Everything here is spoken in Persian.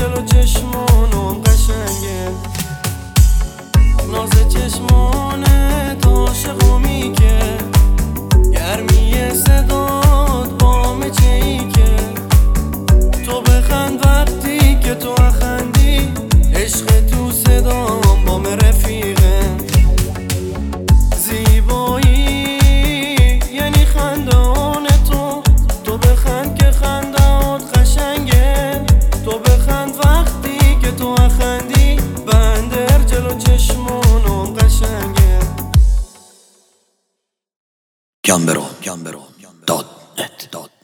جلو چشمونم قشنگه، ناز چشمونه تا عاشقمی که گرمی صدات بام چهی که تو بخند وقتی که تو اخندی، عشق تو صدام بام رفیقه. زیبایی یعنی خندان تو بخند که خندات قشنگه، تو بخند وقتی که تو اخندی، بندر جلو چشمونم قشنگه. Gambero.net